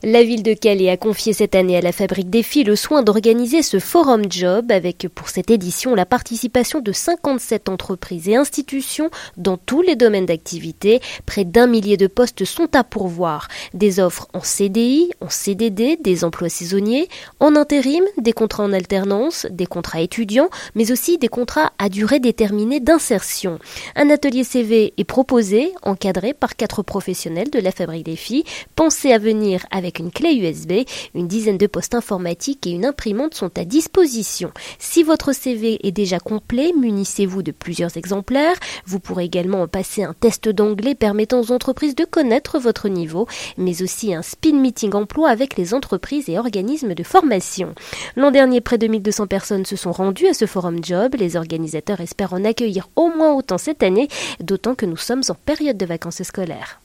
La ville de Calais a confié cette année à la Fabrique des Filles le soin d'organiser ce Forum Job avec pour cette édition la participation de 57 entreprises et institutions dans tous les domaines d'activité. Près d'1 millier de postes sont à pourvoir. Des offres en CDI, en CDD, des emplois saisonniers, en intérim, des contrats en alternance, des contrats étudiants, mais aussi des contrats à durée déterminée d'insertion. Un atelier CV est proposé, encadré par 4 professionnels de la Fabrique des Filles, pensés à venir avec une clé USB, une dizaine de postes informatiques et une imprimante sont à disposition. Si votre CV est déjà complet, munissez-vous de plusieurs exemplaires. Vous pourrez également passer un test d'anglais permettant aux entreprises de connaître votre niveau, mais aussi un speed meeting emploi avec les entreprises et organismes de formation. L'an dernier, près de 1200 personnes se sont rendues à ce Forum Job. Les organisateurs espèrent en accueillir au moins autant cette année, d'autant que nous sommes en période de vacances scolaires.